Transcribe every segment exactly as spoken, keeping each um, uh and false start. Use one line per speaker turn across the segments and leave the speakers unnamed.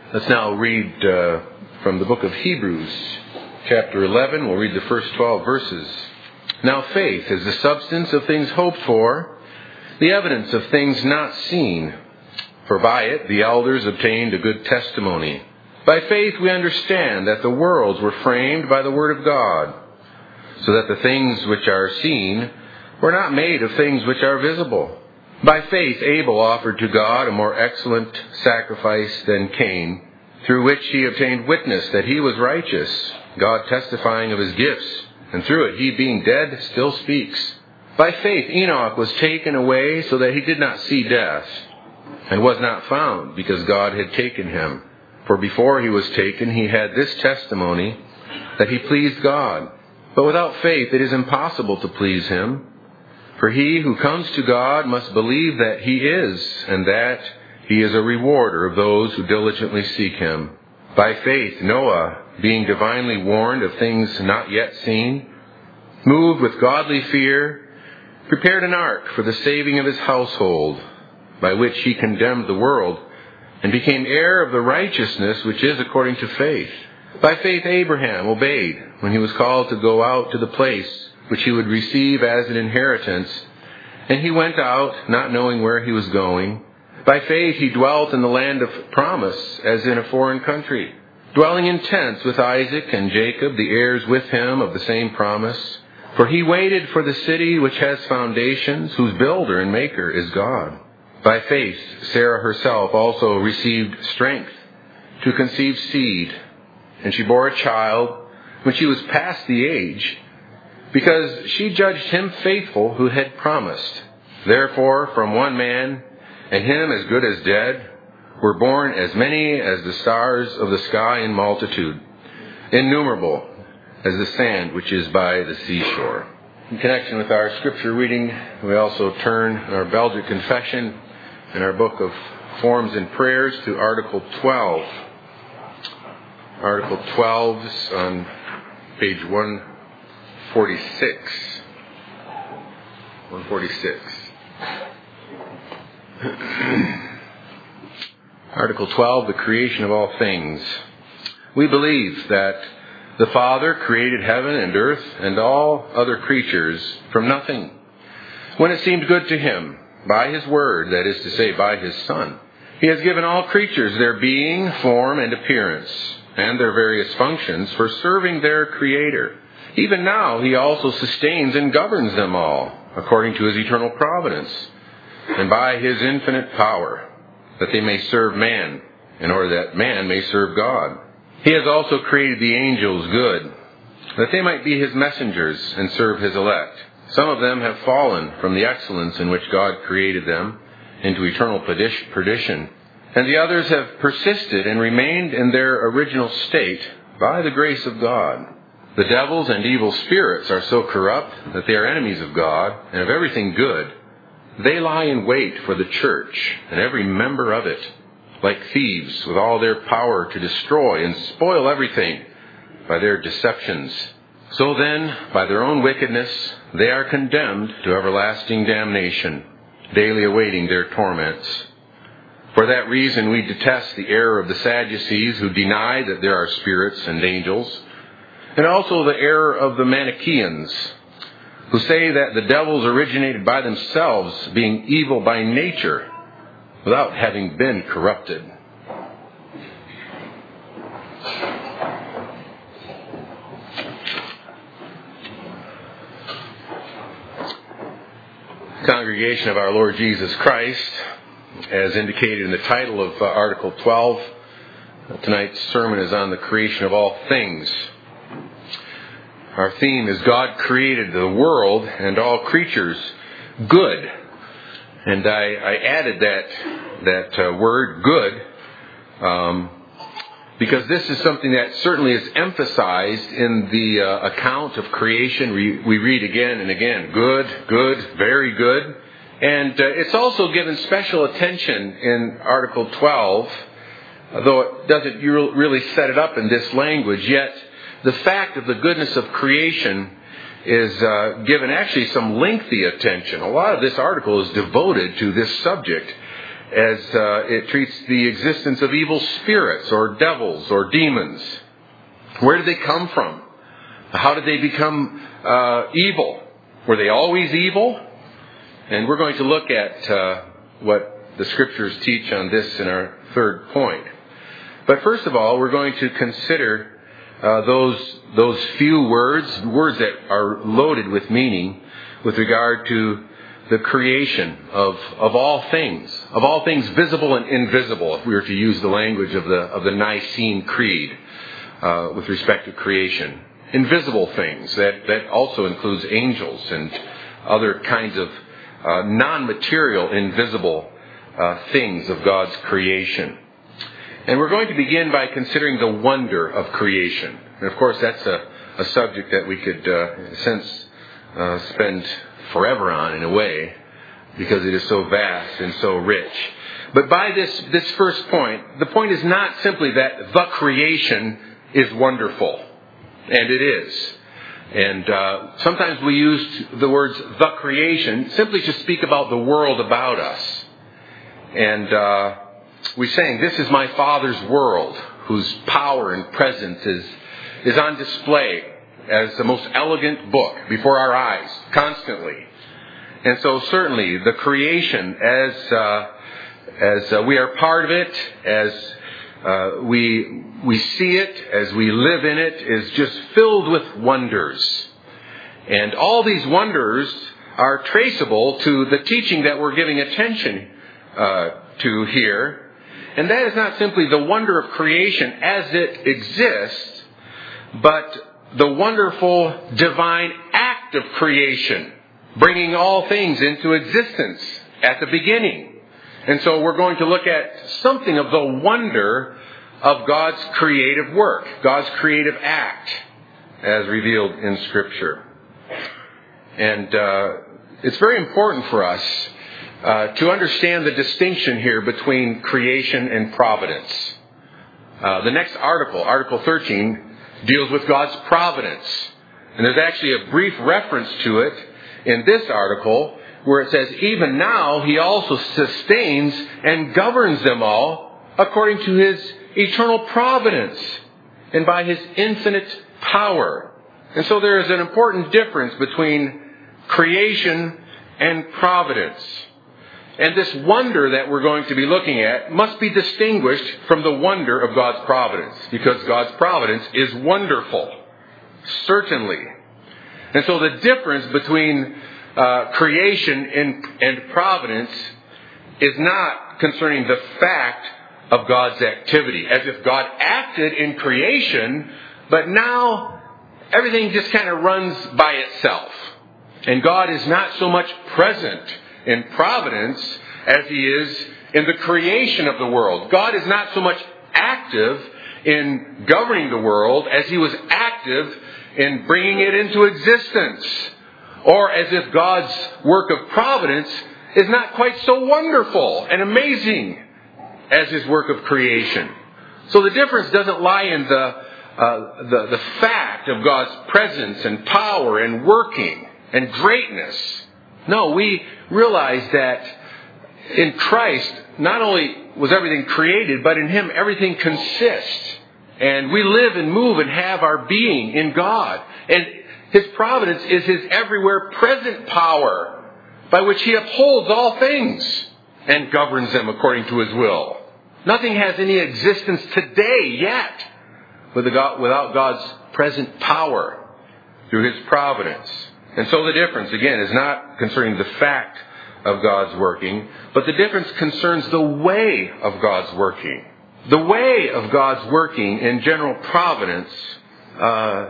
Let's now read uh, from the book of Hebrews, chapter eleven. We'll read the first twelve verses. Now faith is the substance of things hoped for, the evidence of things not seen. For by it the elders obtained a good testimony. By faith we understand that the worlds were framed by the word of God, so that the things which are seen were not made of things which are visible. By faith Abel offered to God a more excellent sacrifice than Cain, through which he obtained witness that he was righteous, God testifying of his gifts, and through it he, being dead, still speaks. By faith Enoch was taken away so that he did not see death, and was not found, because God had taken him. For before he was taken he had this testimony, that he pleased God. But without faith it is impossible to please him. For he who comes to God must believe that he is, and that he is a rewarder of those who diligently seek him. By faith Noah, being divinely warned of things not yet seen, moved with godly fear, prepared an ark for the saving of his household, by which he condemned the world, and became heir of the righteousness which is according to faith. By faith Abraham obeyed when he was called to go out to the place which he would receive as an inheritance, and he went out, not knowing where he was going. By faith he dwelt in the land of promise, as in a foreign country, dwelling in tents with Isaac and Jacob, the heirs with him of the same promise. For he waited for the city which has foundations, whose builder and maker is God. By faith Sarah herself also received strength to conceive seed, and she bore a child when she was past the age, because she judged him faithful who had promised. Therefore from one man, and him as good as dead, were born as many as the stars of the sky in multitude, innumerable as the sand which is by the seashore. In connection with our scripture reading, we also turn our Belgic Confession in our book of Forms and Prayers to Article twelve. Article twelve is on page one forty-six. one forty-six. Article twelve, the creation of all things. We believe that the Father created heaven and earth and all other creatures from nothing, when it seemed good to him, by his word, that is to say, by his Son. He has given all creatures their being, form, and appearance, and their various functions for serving their Creator. Even now he also sustains and governs them all, according to his eternal providence, and by his infinite power, that they may serve man, in order that man may serve God. He has also created the angels good, that they might be his messengers and serve his elect. Some of them have fallen from the excellence in which God created them into eternal perdition, and the others have persisted and remained in their original state by the grace of God. The devils and evil spirits are so corrupt that they are enemies of God and of everything good. They lie in wait for the church and every member of it, like thieves with all their power to destroy and spoil everything by their deceptions. So then, by their own wickedness, they are condemned to everlasting damnation, daily awaiting their torments. For that reason we detest the error of the Sadducees, who deny that there are spirits and angels, and also the error of the Manichaeans, who say that the devils originated by themselves, being evil by nature, without having been corrupted. Congregation of our Lord Jesus Christ, as indicated in the title of uh, Article twelve, tonight's sermon is on the creation of all things. Our theme is God created the world and all creatures good. And I, I added that that uh, word, good, um, because this is something that certainly is emphasized in the uh, account of creation. We, we read again and again, good, good, very good. And uh, it's also given special attention in Article twelve, though it doesn't really set it up in this language, yet the fact of the goodness of creation is uh, given actually some lengthy attention. A lot of this article is devoted to this subject. as uh, it treats the existence of evil spirits or devils or demons. Where did they come from? How did they become uh, evil? Were they always evil? And we're going to look at uh, what the Scriptures teach on this in our third point. But first of all, we're going to consider uh, those those few words, words that are loaded with meaning with regard to the creation of, of all things, of all things visible and invisible, if we were to use the language of the of the Nicene Creed uh, with respect to creation. Invisible things, that, that also includes angels and other kinds of uh, non-material, invisible uh, things of God's creation. And we're going to begin by considering the wonder of creation. And of course, that's a, a subject that we could, uh, in a sense, uh, spend forever on in a way, because it is so vast and so rich. But by this, this first point, the point is not simply that the creation is wonderful. And it is. And uh, sometimes we use the words the creation simply to speak about the world about us. And uh, we sang, this is my Father's world, whose power and presence is, is on display as the most elegant book before our eyes, constantly. And so certainly the creation, as, uh, as uh, we are part of it, as Uh, we we see it, as we live in it, is just filled with wonders. And all these wonders are traceable to the teaching that we're giving attention uh, to here. And that is not simply the wonder of creation as it exists, but the wonderful divine act of creation, bringing all things into existence at the beginning. And so we're going to look at something of the wonder of God's creative work, God's creative act, as revealed in Scripture. And uh, it's very important for us uh, to understand the distinction here between creation and providence. Uh, the next article, Article thirteen, deals with God's providence. And there's actually a brief reference to it in this article, where it says, even now he also sustains and governs them all according to his eternal providence and by his infinite power. And so there is an important difference between creation and providence. And this wonder that we're going to be looking at must be distinguished from the wonder of God's providence, because God's providence is wonderful, certainly. And so the difference between Uh, creation and, and providence is not concerning the fact of God's activity, as if God acted in creation, but now everything just kind of runs by itself. And God is not so much present in providence as he is in the creation of the world. God is not so much active in governing the world as he was active in bringing it into existence. Or as if God's work of providence is not quite so wonderful and amazing as his work of creation. So the difference doesn't lie in the, uh, the, the fact of God's presence and power and working and greatness. No, we realize that in Christ, not only was everything created, but in him everything consists. And we live and move and have our being in God. And his providence is his everywhere present power by which he upholds all things and governs them according to his will. Nothing has any existence today yet without God's present power through his providence. And so the difference, again, is not concerning the fact of God's working, but the difference concerns the way of God's working. The way of God's working in general providence uh,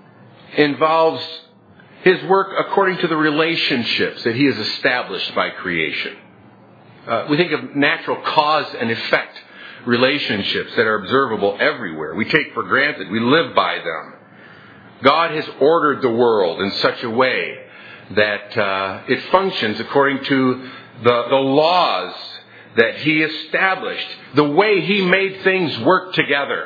involves his work according to the relationships that he has established by creation. Uh, we think of natural cause and effect relationships that are observable everywhere. We take for granted. We live by them. God has ordered the world in such a way that uh, it functions according to the, the laws that he established, the way he made things work together.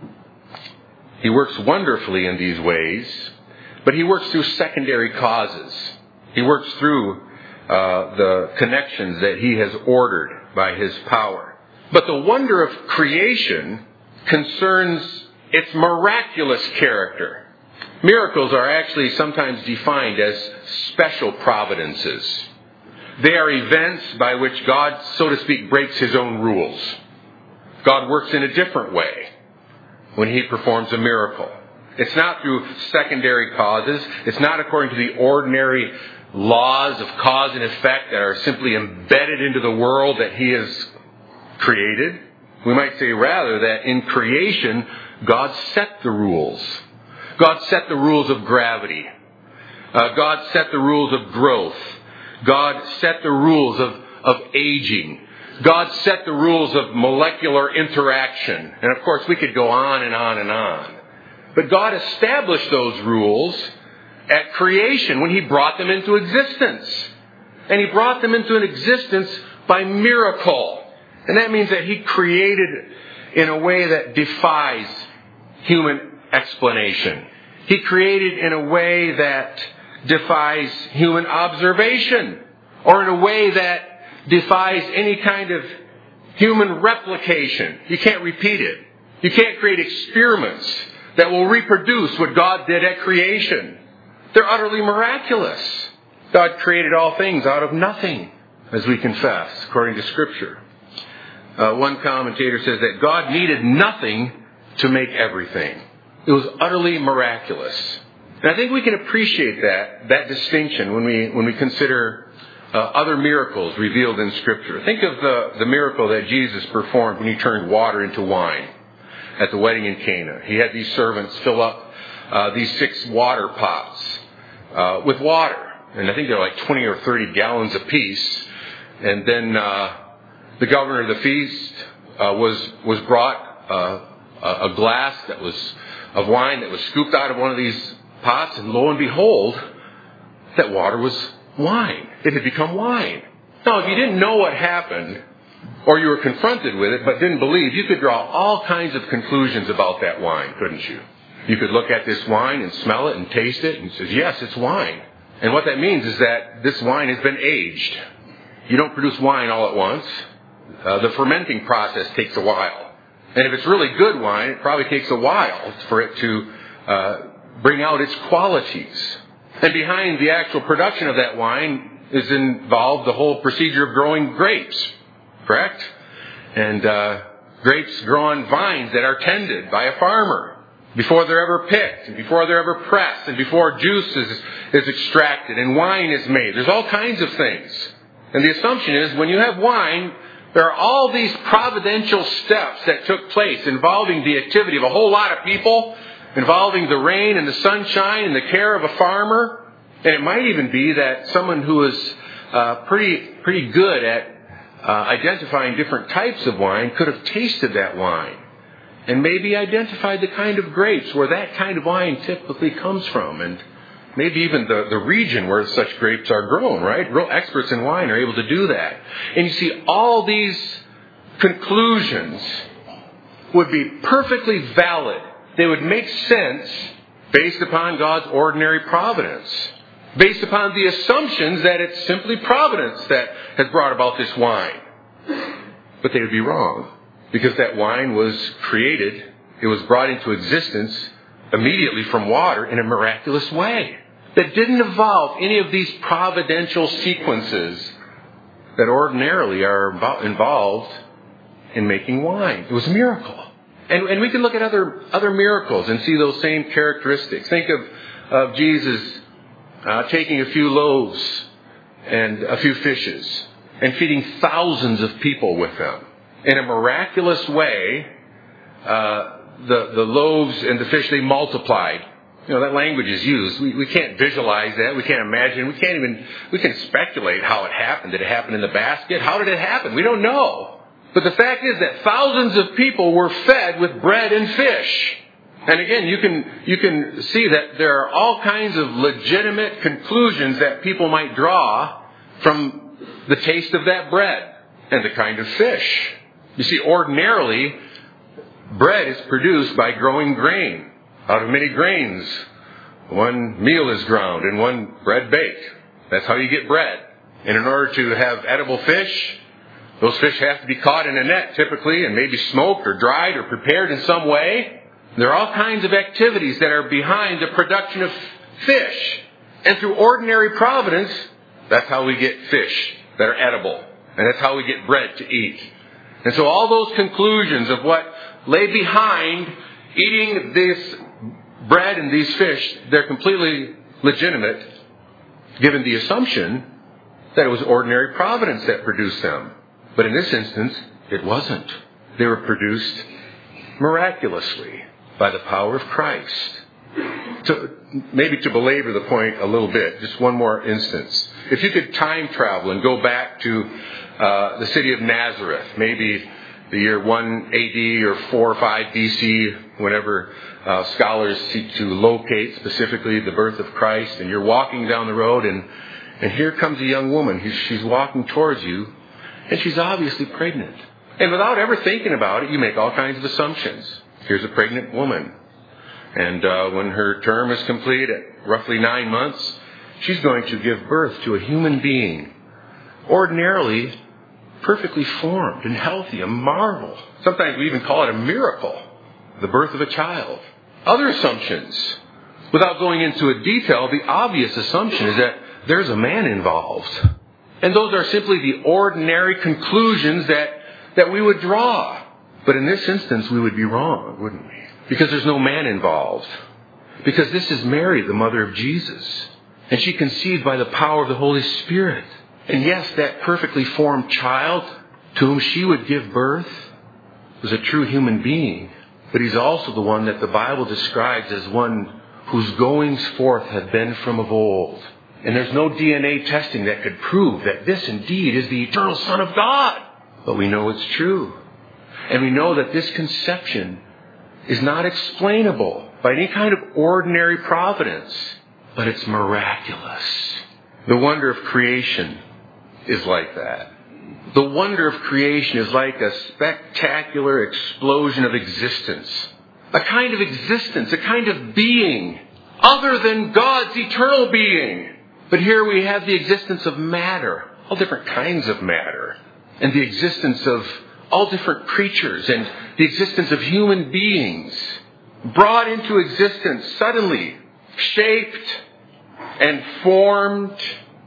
He works wonderfully in these ways, but he works through secondary causes. He works through uh, the connections that he has ordered by His power. But the wonder of creation concerns its miraculous character. Miracles are actually sometimes defined as special providences. They are events by which God, so to speak, breaks His own rules. God works in a different way when He performs a miracle. It's not through secondary causes. It's not according to the ordinary laws of cause and effect that are simply embedded into the world that He has created. We might say rather that in creation, God set the rules. God set the rules of gravity. Uh, God set the rules of growth. God set the rules of, of aging. God set the rules of molecular interaction. And of course, we could go on and on and on. But God established those rules at creation when He brought them into existence. And He brought them into an existence by miracle. And that means that He created in a way that defies human explanation. He created in a way that defies human observation, or in a way that defies any kind of human replication. You can't repeat it. You can't create experiments that will reproduce what God did at creation. They're utterly miraculous. God created all things out of nothing, as we confess, according to Scripture. Uh, one commentator says that God needed nothing to make everything. It was utterly miraculous. And I think we can appreciate that, that distinction when we, when we consider uh, other miracles revealed in Scripture. Think of the, the miracle that Jesus performed when He turned water into wine at the wedding in Cana. He had these servants fill up uh, these six water pots uh, with water. And I think they're like twenty or thirty gallons apiece. And then uh, the governor of the feast uh, was, was brought uh, a, a glass that was of wine that was scooped out of one of these pots, and lo and behold, that water was wine. It had become wine. Now, if you didn't know what happened, or you were confronted with it but didn't believe, you could draw all kinds of conclusions about that wine, couldn't you? You could look at this wine and smell it and taste it and say, yes, it's wine. And what that means is that this wine has been aged. You don't produce wine all at once. Uh, the fermenting process takes a while. And if it's really good wine, it probably takes a while for it to uh, bring out its qualities. And behind the actual production of that wine is involved the whole procedure of growing grapes, correct? And uh, grapes grow on vines that are tended by a farmer before they're ever picked, and before they're ever pressed, and before juice is, is extracted and wine is made. There's all kinds of things. And the assumption is when you have wine, there are all these providential steps that took place involving the activity of a whole lot of people, involving the rain and the sunshine and the care of a farmer. And it might even be that someone who is uh, pretty pretty good at uh, identifying different types of wine could have tasted that wine and maybe identified the kind of grapes where that kind of wine typically comes from, and maybe even the, the region where such grapes are grown, right? Real experts in wine are able to do that. And you see, all these conclusions would be perfectly valid. They would make sense based upon God's ordinary providence, based upon the assumptions that it's simply providence that has brought about this wine. But they would be wrong, because that wine was created, it was brought into existence immediately from water in a miraculous way that didn't involve any of these providential sequences that ordinarily are involved in making wine. It was a miracle. And, and we can look at other other miracles and see those same characteristics. Think of, of Jesus uh, taking a few loaves and a few fishes and feeding thousands of people with them. In a miraculous way, uh, the, the loaves and the fish, they multiplied. You know, that language is used. We, we can't visualize that. We can't imagine. We can't even, we can speculate how it happened. Did it happen in the basket? How did it happen? We don't know. But the fact is that thousands of people were fed with bread and fish. And again, you can, you can see that there are all kinds of legitimate conclusions that people might draw from the taste of that bread and the kind of fish. You see, ordinarily, bread is produced by growing grain. Out of many grains, one meal is ground and one bread baked. That's how you get bread. And in order to have edible fish, Those fish have to be caught in a net typically and maybe smoked or dried or prepared in some way. There are all kinds of activities that are behind the production of fish. And through ordinary providence, that's how we get fish that are edible. And that's how we get bread to eat. And so all those conclusions of what lay behind eating this bread and these fish, they're completely legitimate, given the assumption that it was ordinary providence that produced them. But in this instance, it wasn't. They were produced miraculously by the power of Christ. To, maybe to belabor the point a little bit, just one more instance. If you could time travel and go back to uh, the city of Nazareth, maybe the year one A D or four or five B C, whenever uh, scholars seek to locate specifically the birth of Christ, and you're walking down the road, and, and here comes a young woman. She's walking towards you, and she's obviously pregnant. And without ever thinking about it, you make all kinds of assumptions. Here's a pregnant woman. And uh, when her term is complete at roughly nine months, she's going to give birth to a human being. Ordinarily, perfectly formed and healthy, a marvel. Sometimes we even call it a miracle, the birth of a child. Other assumptions, without going into a detail, the obvious assumption is that there's a man involved. And those are simply the ordinary conclusions that, that we would draw. But in this instance, we would be wrong, wouldn't we? Because there's no man involved. Because this is Mary, the mother of Jesus. And she conceived by the power of the Holy Spirit. And yes, that perfectly formed child to whom she would give birth was a true human being. But he's also the one that the Bible describes as one whose goings forth have been from of old. And there's no D N A testing that could prove that this indeed is the eternal Son of God. But we know it's true. And we know that this conception is not explainable by any kind of ordinary providence, but it's miraculous. The wonder of creation is like that. The wonder of creation is like a spectacular explosion of existence. A kind of existence, a kind of being, other than God's eternal being. But here we have the existence of matter, all different kinds of matter, and the existence of all different creatures, and the existence of human beings, brought into existence suddenly, shaped and formed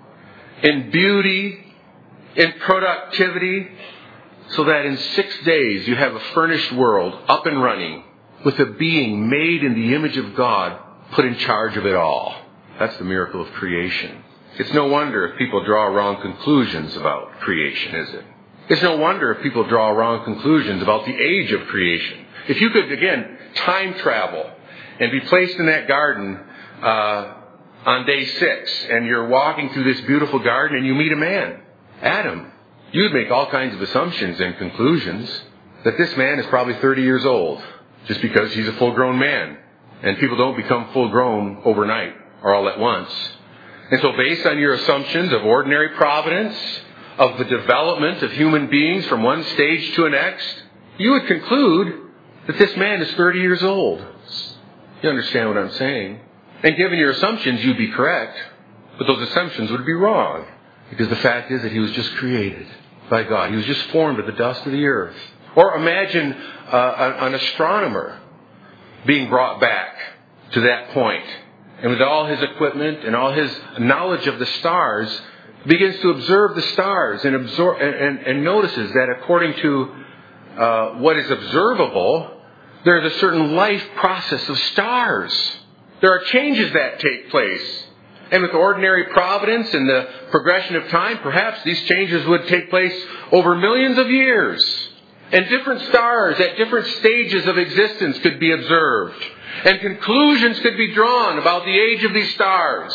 in beauty, in productivity, so that in six days you have a furnished world up and running with a being made in the image of God put in charge of it all. That's the miracle of creation. It's no wonder if people draw wrong conclusions about creation, is it? It's no wonder if people draw wrong conclusions about the age of creation. If you could, again, time travel and be placed in that garden uh, on day six, and you're walking through this beautiful garden and you meet a man, Adam, you'd make all kinds of assumptions and conclusions that this man is probably thirty years old just because he's a full-grown man. And people don't become full-grown overnight or all at once. And so based on your assumptions of ordinary providence, of the development of human beings from one stage to the next, you would conclude that this man is thirty years old. You understand what I'm saying? And given your assumptions, you'd be correct, but those assumptions would be wrong. Because the fact is that he was just created by God. He was just formed of the dust of the earth. Or imagine uh, an astronomer being brought back to that point, and with all his equipment and all his knowledge of the stars, begins to observe the stars and, absor- and, and, and notices that according to uh, what is observable, there's a certain life process of stars. There are changes that take place. And with ordinary providence and the progression of time, perhaps these changes would take place over millions of years. And different stars at different stages of existence could be observed. And conclusions could be drawn about the age of these stars.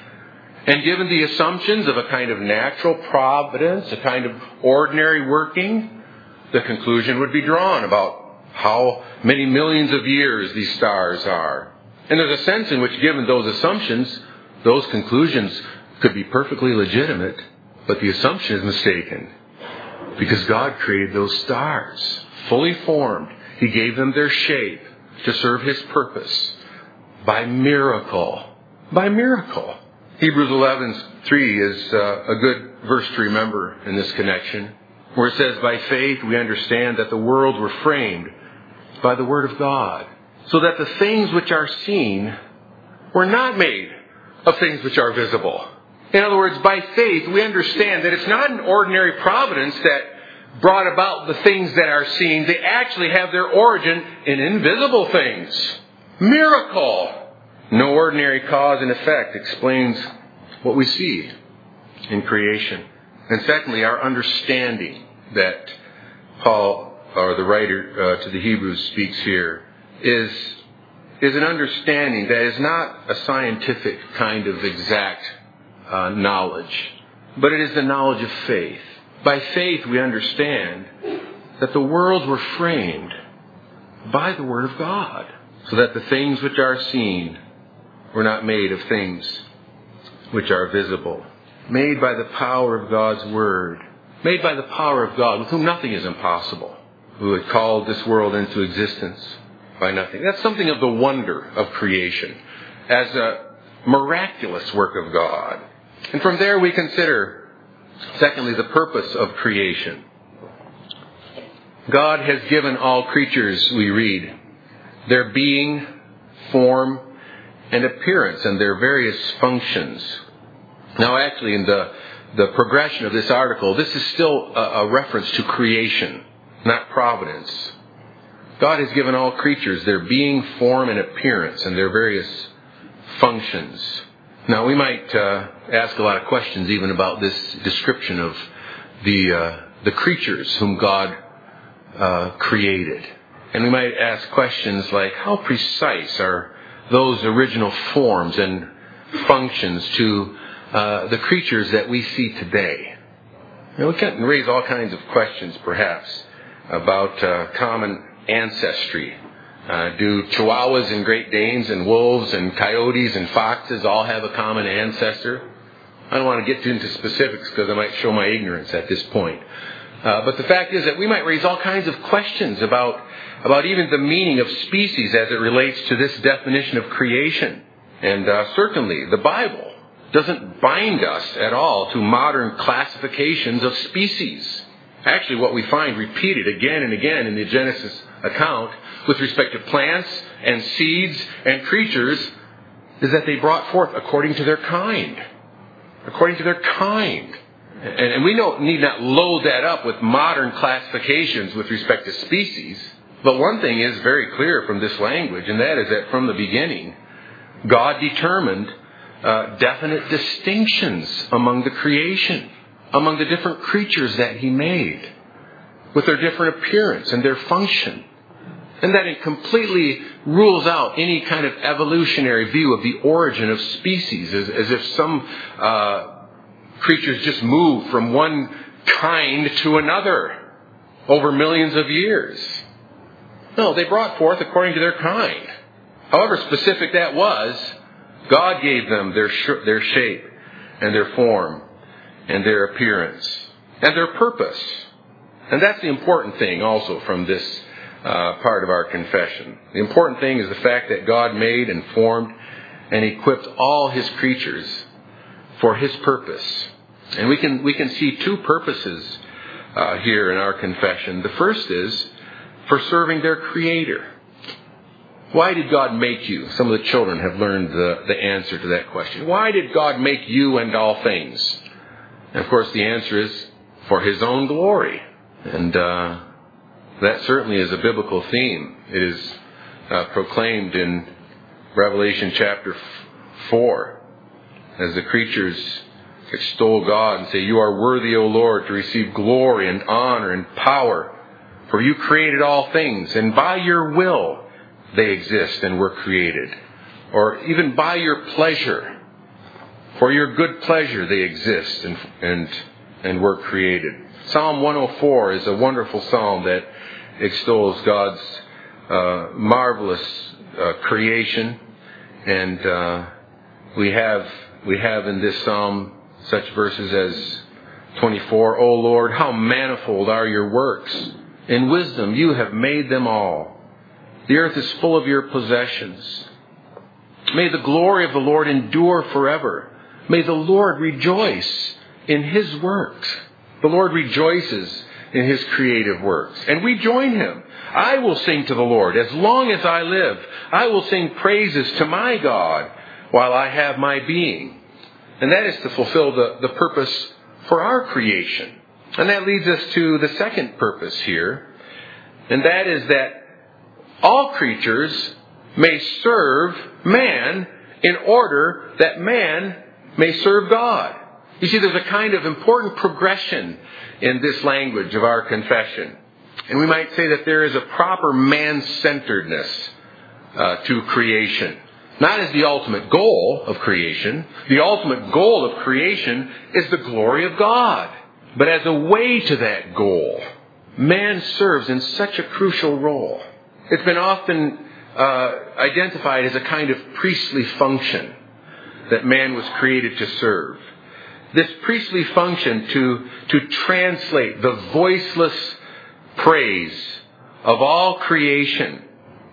And given the assumptions of a kind of natural providence, a kind of ordinary working, the conclusion would be drawn about how many millions of years these stars are. And there's a sense in which, given those assumptions, those conclusions could be perfectly legitimate, but the assumption is mistaken. Because God created those stars, fully formed. He gave them their shape to serve His purpose. By miracle. By miracle. Hebrews eleven three is uh, a good verse to remember in this connection. where it says, by faith we understand that the worlds were framed by the Word of God, so that the things which are seen were not made of things which are visible. In other words, by faith we understand that it's not an ordinary providence that brought about the things that are seen. They actually have their origin in invisible things. Miracle! No ordinary cause and effect explains what we see in creation. And secondly, our understanding that Paul, or the writer uh, to the Hebrews, speaks here is, is an understanding that is not a scientific kind of exact uh, knowledge, but it is the knowledge of faith. By faith we understand that the worlds were framed by the Word of God, so that the things which are seen were not made of things which are visible. Made by the power of God's Word. Made by the power of God, with whom nothing is impossible. Who had called this world into existence by nothing. That's something of the wonder of creation, as a miraculous work of God. And from there we consider, secondly, the purpose of creation. God has given all creatures, we read, their being, form, and appearance, and their various functions. Now actually in the, the progression of this article, this is still a, a reference to creation, not providence. God has given all creatures their being, form, and appearance, and their various functions. Now we might uh, ask a lot of questions even about this description of the uh, the creatures whom God uh, created. And we might ask questions like, how precise are those original forms and functions to uh, the creatures that we see today? And we can raise all kinds of questions, perhaps, about uh, common ancestry. Uh, do Chihuahuas and Great Danes and wolves and coyotes and foxes all have a common ancestor? I don't want to get into specifics because I might show my ignorance at this point. Uh, but the fact is that we might raise all kinds of questions about, about even the meaning of species as it relates to this definition of creation. And uh, certainly the Bible doesn't bind us at all to modern classifications of species. Actually, what we find repeated again and again in the Genesis account with respect to plants and seeds and creatures is that they brought forth according to their kind. According to their kind. And, and we don't need not load that up with modern classifications with respect to species. But one thing is very clear from this language, and that is that from the beginning, God determined uh, definite distinctions among the creation, among the different creatures that He made, with their different appearance and their function. And that it completely rules out any kind of evolutionary view of the origin of species, as, as if some uh, creatures just move from one kind to another over millions of years. No, they brought forth according to their kind. However specific that was, God gave them their sh- their shape and their form and their appearance and their purpose. And that's the important thing also from this Uh, part of our confession. The important thing is the fact that God made and formed and equipped all His creatures for His purpose. And we can we can see two purposes uh, here in our confession. The first is for serving their Creator. Why did God make you? Some of the children have learned the, the answer to that question. Why did God make you and all things? And of course the answer is for His own glory. And uh that certainly is a biblical theme. It is uh, proclaimed in Revelation chapter four, as the creatures extol God and say, "You are worthy, O Lord, to receive glory and honor and power, for you created all things, and by your will they exist and were created." Or even by your pleasure, for your good pleasure they exist and and and were created. Psalm one oh four is a wonderful psalm that extols God's uh, marvelous uh, creation, and uh, we have we have in this psalm such verses as twenty-four. "O Lord, how manifold are your works! In wisdom you have made them all. The earth is full of your possessions. May the glory of the Lord endure forever. May the Lord rejoice in His works." The Lord rejoices in His creative works. And we join Him. I will sing to the Lord as long as I live. I will sing praises to my God while I have my being. And that is to fulfill the, the purpose for our creation. And that leads us to the second purpose here. And that is that all creatures may serve man in order that man may serve God. You see, there's a kind of important progression in this language of our confession. And we might say that there is a proper man-centeredness uh, to creation. Not as the ultimate goal of creation. The ultimate goal of creation is the glory of God. But as a way to that goal, man serves in such a crucial role. It's been often uh, identified as a kind of priestly function that man was created to serve. This priestly function to, to translate the voiceless praise of all creation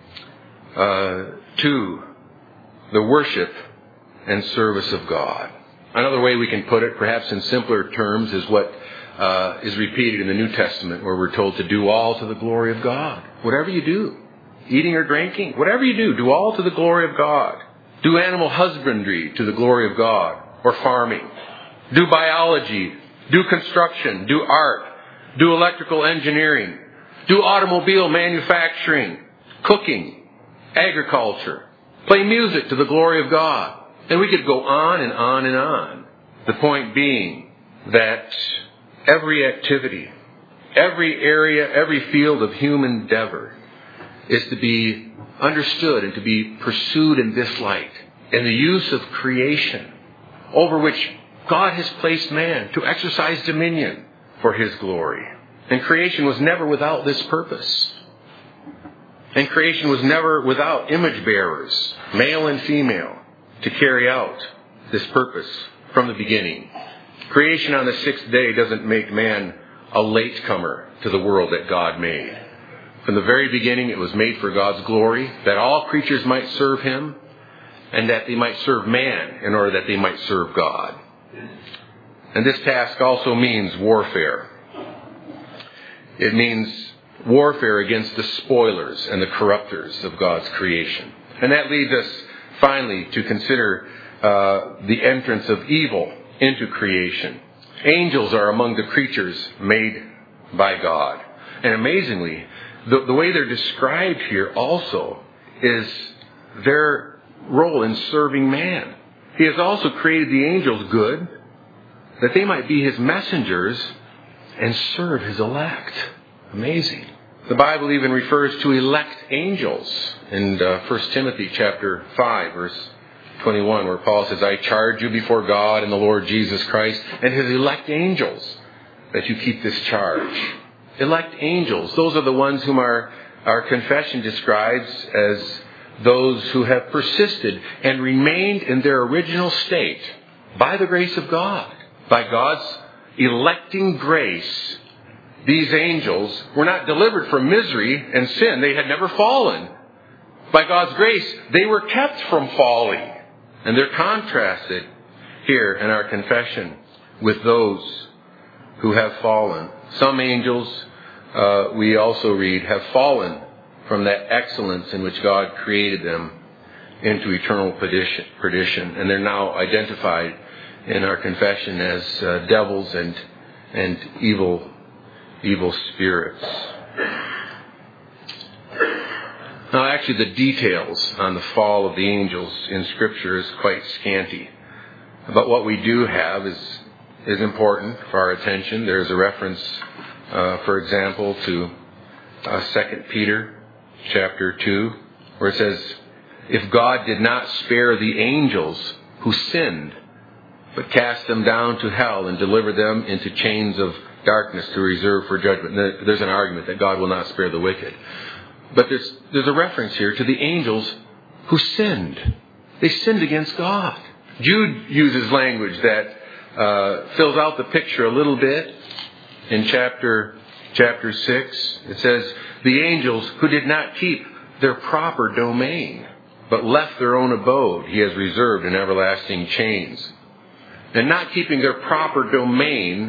uh, to the worship and service of God. Another way we can put it, perhaps in simpler terms, is what uh, is repeated in the New Testament, where we're told to do all to the glory of God. Whatever you do, eating or drinking, whatever you do, do all to the glory of God. Do animal husbandry to the glory of God, or farming. Do biology, do construction, do art, do electrical engineering, do automobile manufacturing, cooking, agriculture, play music to the glory of God. And we could go on and on and on. The point being that every activity, every area, every field of human endeavor is to be understood and to be pursued in this light, in the use of creation, over which God has placed man to exercise dominion for His glory. And creation was never without this purpose. And creation was never without image bearers, male and female, to carry out this purpose from the beginning. Creation on the sixth day doesn't make man a latecomer to the world that God made. From the very beginning, it was made for God's glory, that all creatures might serve Him, and that they might serve man in order that they might serve God. And this task also means warfare. It means warfare against the spoilers and the corrupters of God's creation. And that leads us finally to consider uh, the entrance of evil into creation. Angels are among the creatures made by God. And amazingly, the, the way they're described here also is their role in serving man. He has also created the angels good, that they might be His messengers and serve His elect. Amazing. The Bible even refers to elect angels in uh, First Timothy chapter five, verse twenty-one, where Paul says, I charge you before God and the Lord Jesus Christ and His elect angels that you keep this charge. Elect angels, those are the ones whom our, our confession describes as those who have persisted and remained in their original state by the grace of God. By God's electing grace, these angels were not delivered from misery and sin. They had never fallen. By God's grace, they were kept from falling. And they're contrasted here in our confession with those who have fallen. Some angels, uh, we also read, have fallen from that excellence in which God created them into eternal perdition. And they're now identified in our confession as uh, devils and and evil evil spirits. Now, actually, the details on the fall of the angels in Scripture is quite scanty. But what we do have is is important for our attention. There's a reference, uh, for example, to uh, Second Peter chapter two, where it says, if God did not spare the angels who sinned, but cast them down to hell and delivered them into chains of darkness to reserve for judgment. There's an argument that God will not spare the wicked. But there's, there's a reference here to the angels who sinned. They sinned against God. Jude uses language that uh, fills out the picture a little bit in chapter, chapter six. It says, the angels who did not keep their proper domain, but left their own abode, He has reserved in everlasting chains. And not keeping their proper domain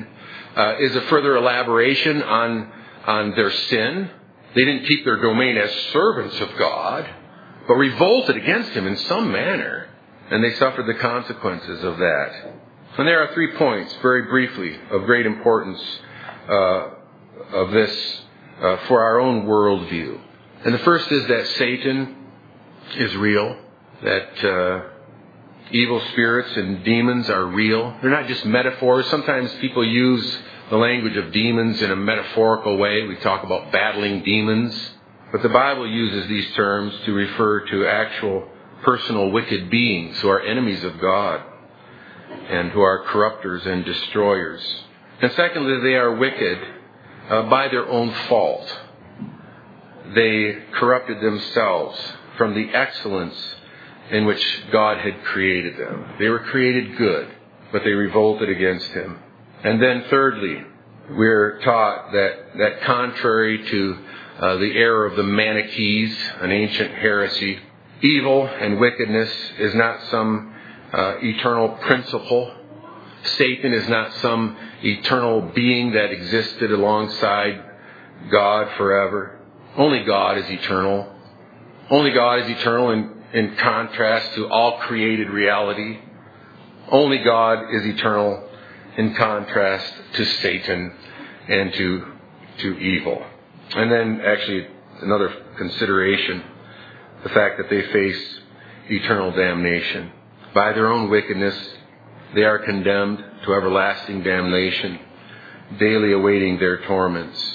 uh, is a further elaboration on, on their sin. They didn't keep their domain as servants of God, but revolted against Him in some manner, and they suffered the consequences of that. And there are three points, very briefly, of great importance uh, of this uh, for our own worldview. And the first is that Satan is real, that uh, evil spirits and demons are real. They're not just metaphors. Sometimes people use the language of demons in a metaphorical way. We talk about battling demons. But the Bible uses these terms to refer to actual personal wicked beings who are enemies of God and who are corruptors and destroyers. And secondly, they are wicked uh, by their own fault. They corrupted themselves from the excellence in which God had created them. They were created good, but they revolted against Him. And then thirdly, we're taught that, that contrary to uh, the error of the Manichees, an ancient heresy, evil and wickedness is not some uh, eternal principle. Satan is not some eternal being that existed alongside God forever. Only God is eternal. Only God is eternal in, in contrast to all created reality. Only God is eternal in contrast to Satan and to, to evil. And then actually another consideration, the fact that they face eternal damnation. By their own wickedness, they are condemned to everlasting damnation, daily awaiting their torments.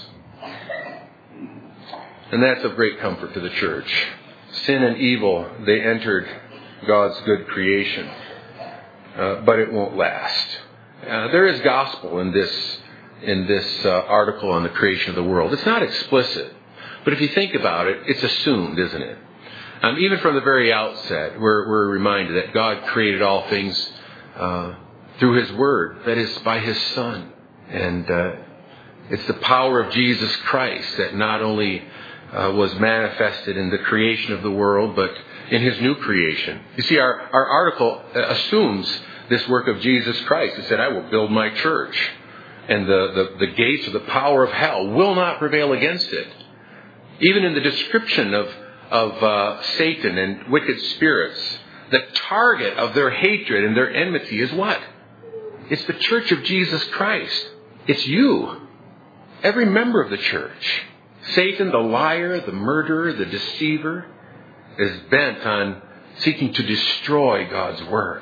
And that's of great comfort to the church. Sin and evil, they entered God's good creation, uh, but it won't last. Uh, there is gospel in this in this uh, article on the creation of the world. It's not explicit, but if you think about it, it's assumed, isn't it? Um, even from the very outset, we're, we're reminded that God created all things uh, through His Word, that is, by His Son. And uh, it's the power of Jesus Christ that not only uh, was manifested in the creation of the world, but in His new creation. You see, our, our article assumes this work of Jesus Christ. It said, I will build my church, and the, the, the gates of the power of hell will not prevail against it. Even in the description of, of uh, Satan and wicked spirits, the target of their hatred and their enmity is what? It's the church of Jesus Christ. It's you. Every member of the church. Satan, the liar, the murderer, the deceiver, is bent on seeking to destroy God's work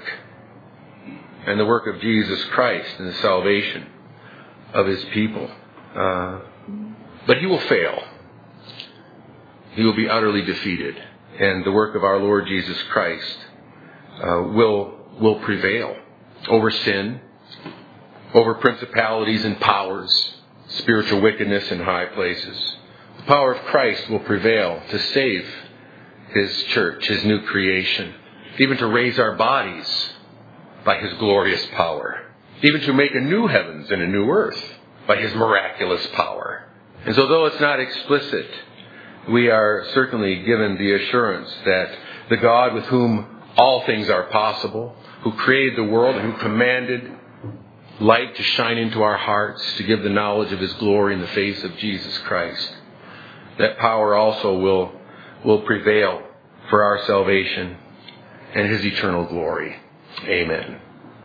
and the work of Jesus Christ and the salvation of His people. Uh, but he will fail. He will be utterly defeated. And the work of our Lord Jesus Christ uh, will, will prevail over sin, over principalities and powers, spiritual wickedness in high places. The power of Christ will prevail to save His church, His new creation, even to raise our bodies by His glorious power, even to make a new heavens and a new earth by His miraculous power. And so though it's not explicit, we are certainly given the assurance that the God with whom all things are possible, who created the world and who commanded light to shine into our hearts to give the knowledge of His glory in the face of Jesus Christ, that power also will, will prevail for our salvation and His eternal glory. Amen.